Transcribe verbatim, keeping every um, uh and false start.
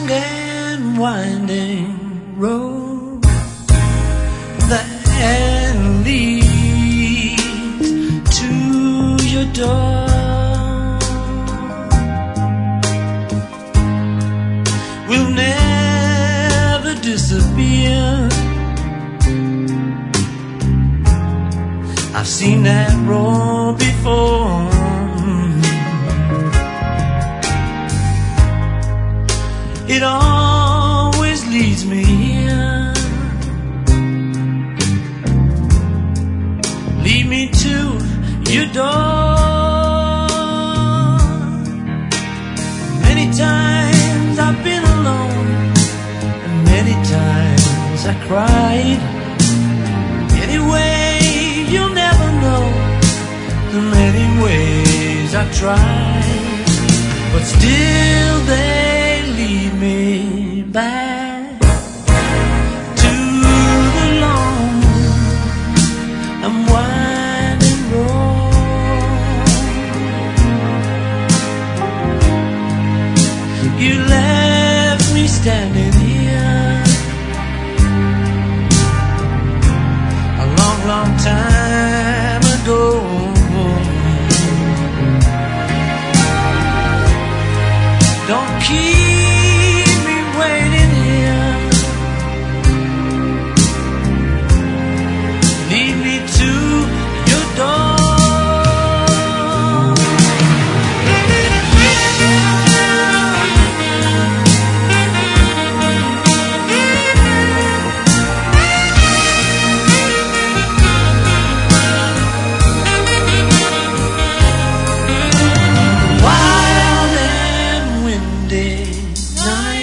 and winding road that leads to your door. Will never disappear. I've seen that road before. It always leads me here. Lead me to your door. Many times I've been alone, and many times I cried. Anyway, you'll never know the many ways I tried, but still they lead me back to the long and winding road. You left me standing here a long, long time ago. Don't keep me waiting here. Lead me to your door. Wild and windy night,